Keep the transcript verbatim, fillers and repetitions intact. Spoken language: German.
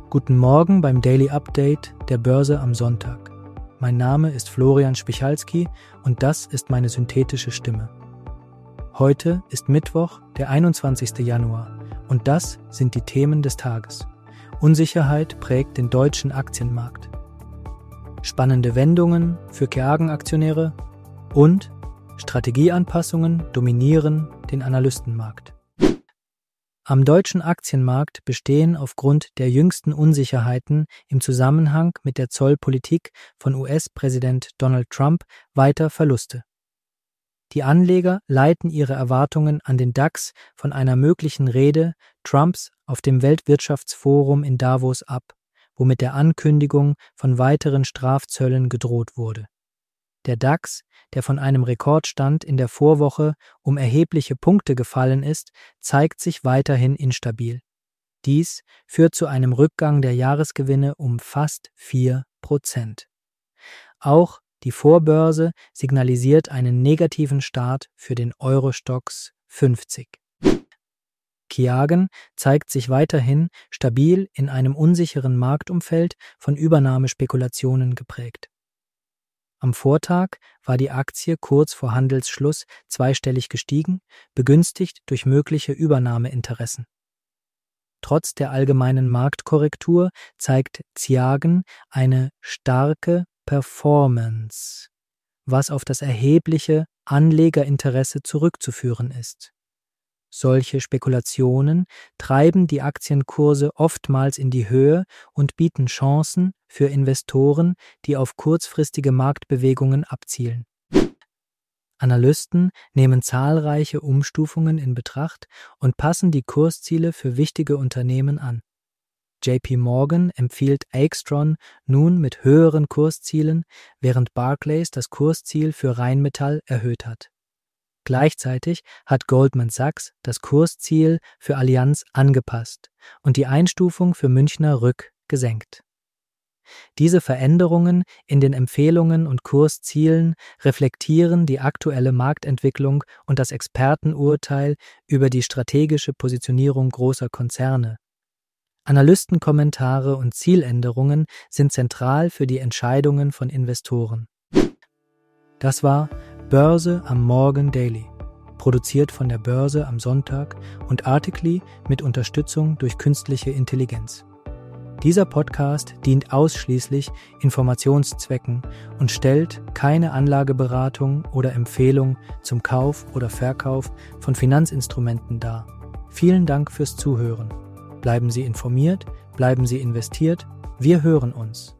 Guten Morgen beim Daily Update der Börse am Sonntag. Mein Name ist Florian Spichalski und das ist meine synthetische Stimme. Heute ist Mittwoch, der einundzwanzigster Januar und das sind die Themen des Tages. Unsicherheit prägt den deutschen Aktienmarkt. Spannende Wendungen für Keagen-Aktionäre und Strategieanpassungen dominieren den Analystenmarkt. Am deutschen Aktienmarkt bestehen aufgrund der jüngsten Unsicherheiten im Zusammenhang mit der Zollpolitik von U S-Präsident Donald Trump weiter Verluste. Die Anleger leiten ihre Erwartungen an den DAX von einer möglichen Rede Trumps auf dem Weltwirtschaftsforum in Davos ab, wo mit der Ankündigung von weiteren Strafzöllen gedroht wurde. Der DAX, der von einem Rekordstand in der Vorwoche um erhebliche Punkte gefallen ist, zeigt sich weiterhin instabil. Dies führt zu einem Rückgang der Jahresgewinne um fast vier Prozent. Auch die Vorbörse signalisiert einen negativen Start für den Euro-Stoxx fünfzig. Keagen zeigt sich weiterhin stabil in einem unsicheren Marktumfeld von Übernahmespekulationen geprägt. Am Vortag war die Aktie kurz vor Handelsschluss zweistellig gestiegen, begünstigt durch mögliche Übernahmeinteressen. Trotz der allgemeinen Marktkorrektur zeigt Keagen eine starke Performance, was auf das erhebliche Anlegerinteresse zurückzuführen ist. Solche Spekulationen treiben die Aktienkurse oftmals in die Höhe und bieten Chancen für Investoren, die auf kurzfristige Marktbewegungen abzielen. Analysten nehmen zahlreiche Umstufungen in Betracht und passen die Kursziele für wichtige Unternehmen an. J P Morgan empfiehlt Aixtron nun mit höheren Kurszielen, während Barclays das Kursziel für Rheinmetall erhöht hat. Gleichzeitig hat Goldman Sachs das Kursziel für Allianz angepasst und die Einstufung für Münchner Rück gesenkt. Diese Veränderungen in den Empfehlungen und Kurszielen reflektieren die aktuelle Marktentwicklung und das Expertenurteil über die strategische Positionierung großer Konzerne. Analystenkommentare und Zieländerungen sind zentral für die Entscheidungen von Investoren. Das war Börse am Morgen Daily, produziert von der Börse am Sonntag und Articly mit Unterstützung durch künstliche Intelligenz. Dieser Podcast dient ausschließlich Informationszwecken und stellt keine Anlageberatung oder Empfehlung zum Kauf oder Verkauf von Finanzinstrumenten dar. Vielen Dank fürs Zuhören. Bleiben Sie informiert, bleiben Sie investiert. Wir hören uns.